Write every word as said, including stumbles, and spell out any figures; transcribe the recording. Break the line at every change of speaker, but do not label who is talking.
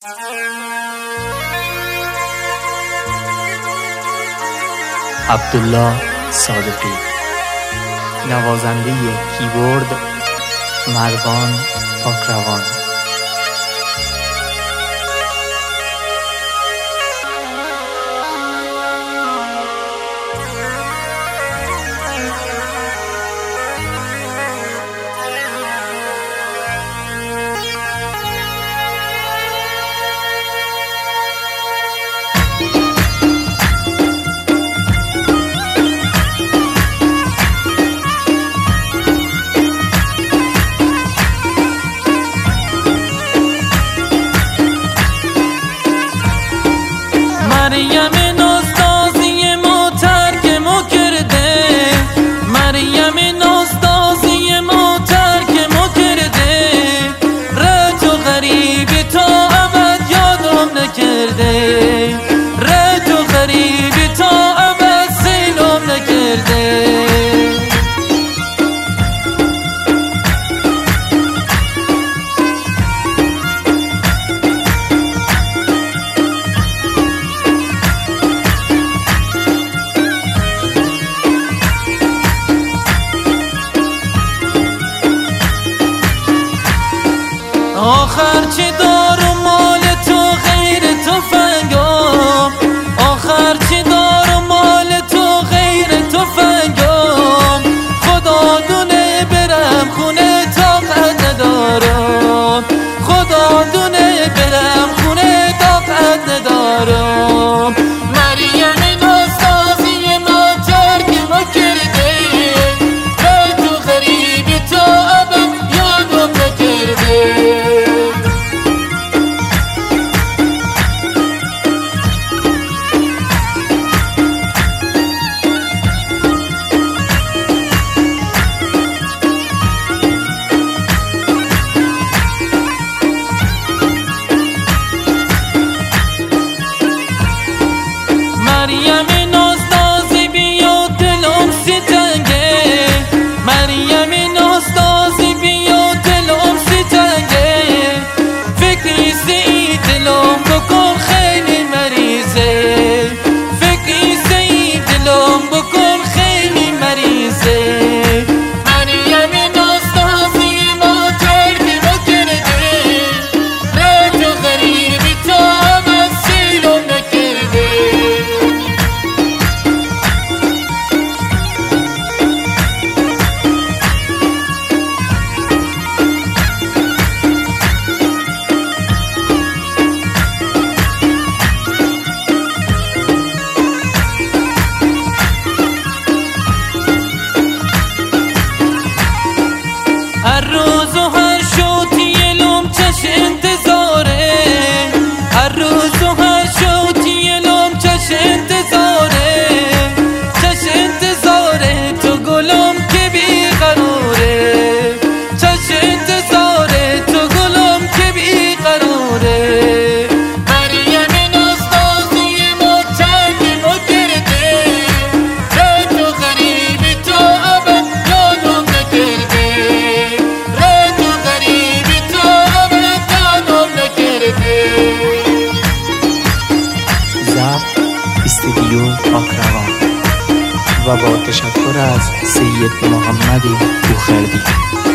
عبدالله صادقی. نوازنده کیبورد مروان پاکروان.
مریم ناستازی ما ترک ما کرده، مریم ناستازی ما ترک ما کرده، رد و غریبی تا ابد یادم نکرده، رد و غریبی تا ابد سیلم نکرده. آخر چی دارم مال تو غیر تفنگم، آخر چی دارم مال تو غیر تفنگم، خدا دونه برم خونه طاقت ندارم، خدا دونه برم خونه طاقت ندارم. مریم ناستازی ما ترک ما کرده، رد و غریبی تا ابد یادم نکرده. مریم ناستازی بیا دلم سی تنگه، مریم ناستازی بیا دلم سی تنگه، فکری سی دلم بکن خیلی مریضه، فکری سی دلم بکن خیلی مریضه. مریم ناستازی ما ترک ما کرده، رد و غریبی تا ابد سیلم نکرده. هر روز و هر شوتی لوم چش انتظاره، هر روز و هر شوتی لوم چش انتظاره، چش انتظاره تو گلم که بیقراره، چش انتظاره تو گلم که بیقراره. مریم ناستازی ما ترک ما کرده، رد و غریبی تا ابد یادم نکرده، رد و غریبی تا ابد یادم نکرده.
ضبط استودیو پاکروان و با تشکر از سید محمد بوخردی.